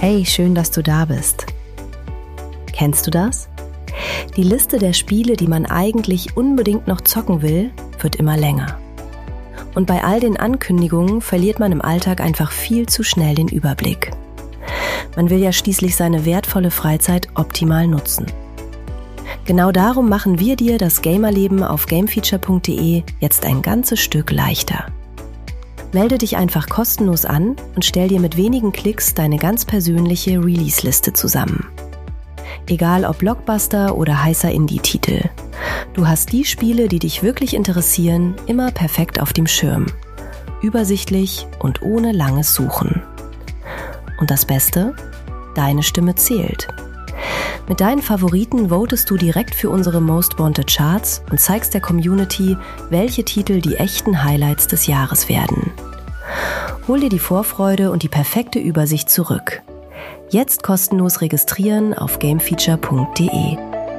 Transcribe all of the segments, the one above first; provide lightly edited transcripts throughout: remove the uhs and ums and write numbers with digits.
Hey, schön, dass du da bist. Kennst du das? Die Liste der Spiele, die man eigentlich unbedingt noch zocken will, wird immer länger. Und bei all den Ankündigungen verliert man im Alltag einfach viel zu schnell den Überblick. Man will ja schließlich seine wertvolle Freizeit optimal nutzen. Genau darum machen wir dir das Gamerleben auf gamefeature.de jetzt ein ganzes Stück leichter. Melde dich einfach kostenlos an und stell dir mit wenigen Klicks deine ganz persönliche Release-Liste zusammen. Egal ob Blockbuster oder heißer Indie-Titel. Du hast die Spiele, die dich wirklich interessieren, immer perfekt auf dem Schirm. Übersichtlich und ohne langes Suchen. Und das Beste? Deine Stimme zählt. Mit deinen Favoriten votest du direkt für unsere Most Wanted Charts und zeigst der Community, welche Titel die echten Highlights des Jahres werden. Hol dir die Vorfreude und die perfekte Übersicht zurück. Jetzt kostenlos registrieren auf gamefeature.de.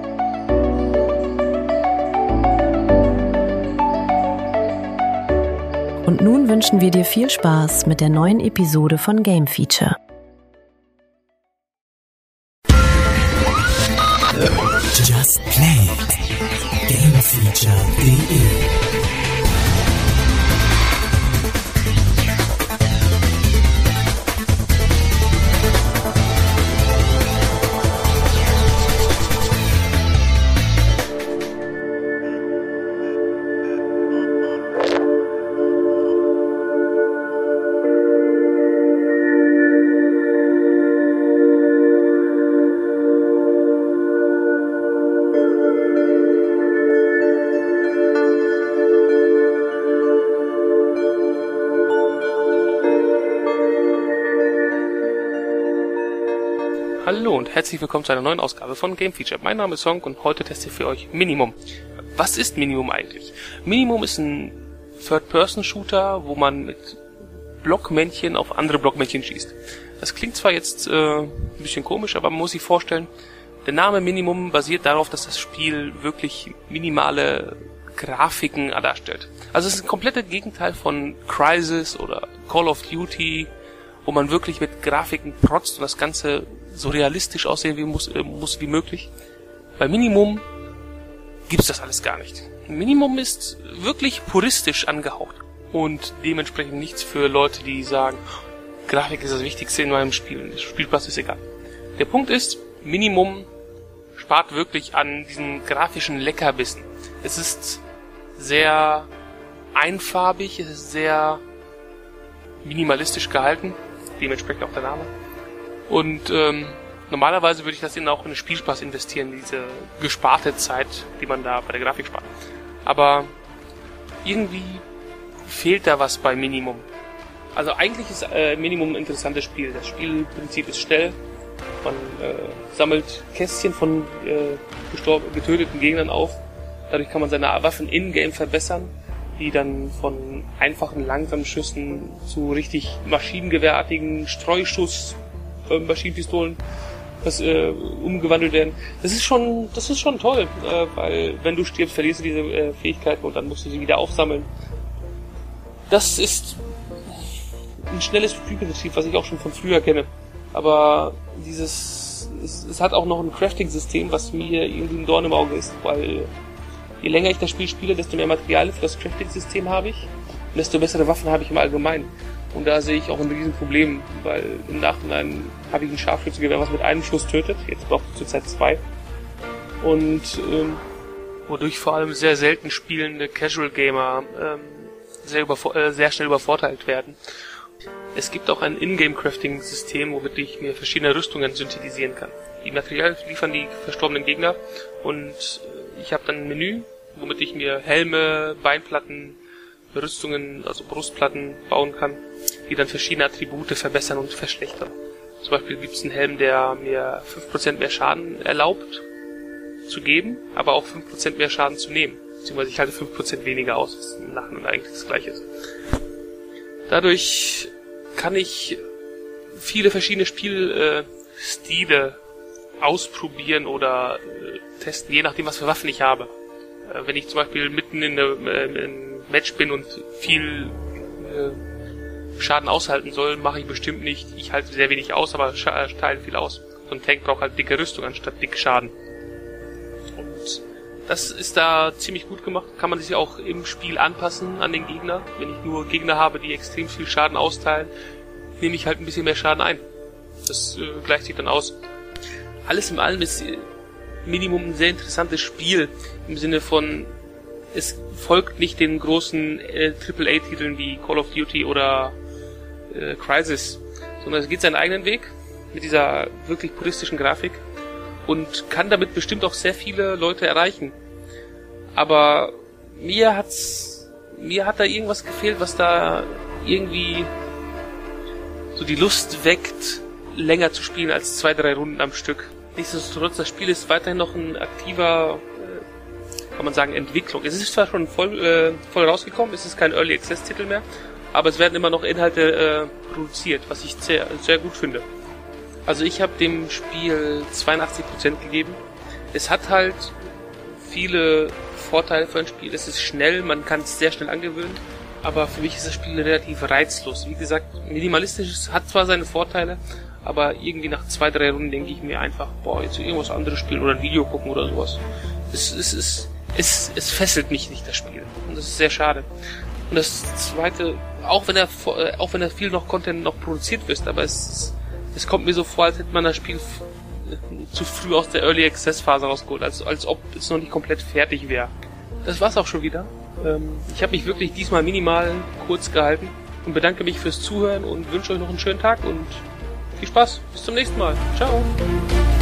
Und nun wünschen wir dir viel Spaß mit der neuen Episode von Game Feature. Just Play It. Gamefeature.de. Hallo und herzlich willkommen zu einer neuen Ausgabe von Game Feature. Mein Name ist Honk und heute teste ich für euch Minimum. Was ist Minimum eigentlich? Minimum ist ein Third-Person-Shooter, wo man mit Blockmännchen auf andere Blockmännchen schießt. Das klingt zwar jetzt ein bisschen komisch, aber man muss sich vorstellen, der Name Minimum basiert darauf, dass das Spiel wirklich minimale Grafiken darstellt. Also es ist ein komplettes Gegenteil von Crysis oder Call of Duty, wo man wirklich mit Grafiken protzt und das Ganze so realistisch aussehen muss wie möglich. Bei Minimum gibt's das alles gar nicht. Minimum ist wirklich puristisch angehaucht und dementsprechend nichts für Leute, die sagen, Grafik ist das Wichtigste in meinem Spiel, der Spielspaß ist egal. Der Punkt ist, Minimum spart wirklich an diesen grafischen Leckerbissen. Es ist sehr einfarbig, es ist sehr minimalistisch gehalten, dementsprechend auch der Name. Und normalerweise würde ich das auch in den Spielspaß investieren, diese gesparte Zeit, die man da bei der Grafik spart. Aber irgendwie fehlt da was bei Minimum. Also eigentlich ist Minimum ein interessantes Spiel. Das Spielprinzip ist schnell. Man sammelt Kästchen von getöteten Gegnern auf. Dadurch kann man seine Waffen in-game verbessern, die dann von einfachen, langsamen Schüssen zu richtig maschinengewehrartigen Streuschuss Maschinenpistolen umgewandelt werden. Das ist schon toll, weil wenn du stirbst, verlierst du diese Fähigkeiten und dann musst du sie wieder aufsammeln. Das ist ein schnelles Spielprinzip, was ich auch schon von früher kenne. Aber es hat auch noch ein Crafting-System, was mir irgendwie ein Dorn im Auge ist, weil je länger ich das Spiel spiele, desto mehr Material für das Crafting-System habe ich und desto bessere Waffen habe ich im Allgemeinen. Und da sehe ich auch ein Riesenproblem, weil im Nachhinein habe ich ein Scharfschützengewehr, was mit einem Schuss tötet. Jetzt braucht es zurzeit 2. Und wodurch vor allem sehr selten spielende Casual Gamer sehr schnell übervorteilt werden. Es gibt auch ein Ingame-Crafting-System, womit ich mir verschiedene Rüstungen synthetisieren kann. Die Materialien liefern die verstorbenen Gegner und ich habe dann ein Menü, womit ich mir Helme, Beinplatten, Rüstungen, also Brustplatten bauen kann, die dann verschiedene Attribute verbessern und verschlechtern. Zum Beispiel gibt es einen Helm, der mir 5% mehr Schaden erlaubt zu geben, aber auch 5% mehr Schaden zu nehmen. Beziehungsweise ich halte 5% weniger aus, was im Nachhinein eigentlich das Gleiche ist. Dadurch kann ich viele verschiedene Spielstile ausprobieren oder testen, je nachdem, was für Waffen ich habe. Wenn ich zum Beispiel mitten in einem Match bin und viel Schaden aushalten soll, mache ich bestimmt nicht. Ich halte sehr wenig aus, aber teile viel aus. So ein Tank braucht halt dicke Rüstung anstatt dicke Schaden. Und das ist da ziemlich gut gemacht. Kann man sich auch im Spiel anpassen an den Gegner. Wenn ich nur Gegner habe, die extrem viel Schaden austeilen, nehme ich halt ein bisschen mehr Schaden ein. Das gleicht sich dann aus. Alles in allem ist Minimum ein sehr interessantes Spiel. Im Sinne von, es folgt nicht den großen AAA-Titeln wie Call of Duty oder Crysis, sondern es geht seinen eigenen Weg mit dieser wirklich puristischen Grafik und kann damit bestimmt auch sehr viele Leute erreichen. Aber mir hat da irgendwas gefehlt, was da irgendwie so die Lust weckt, länger zu spielen als 2-3 Runden am Stück. Nichtsdestotrotz, das Spiel ist weiterhin noch ein aktiver, kann man sagen, Entwicklung. Es ist zwar schon voll rausgekommen, es ist kein Early Access Titel mehr, aber es werden immer noch Inhalte produziert, was ich sehr, sehr gut finde. Also ich habe dem Spiel 82% gegeben. Es hat halt viele Vorteile für ein Spiel. Es ist schnell, man kann es sehr schnell angewöhnen, aber für mich ist das Spiel relativ reizlos. Wie gesagt, minimalistisch, es hat zwar seine Vorteile, aber irgendwie nach 2-3 Runden denke ich mir einfach, jetzt irgendwas anderes spielen oder ein Video gucken oder sowas. Es fesselt mich nicht, das Spiel. Und das ist sehr schade. Und das Zweite, auch wenn er viel noch Content noch produziert wird, aber es kommt mir so vor, als hätte man das Spiel zu früh aus der Early Access Phase rausgeholt, als ob es noch nicht komplett fertig wäre. Das war's auch schon wieder. Ich habe mich wirklich diesmal minimal kurz gehalten und bedanke mich fürs Zuhören und wünsche euch noch einen schönen Tag und viel Spaß. Bis zum nächsten Mal. Ciao.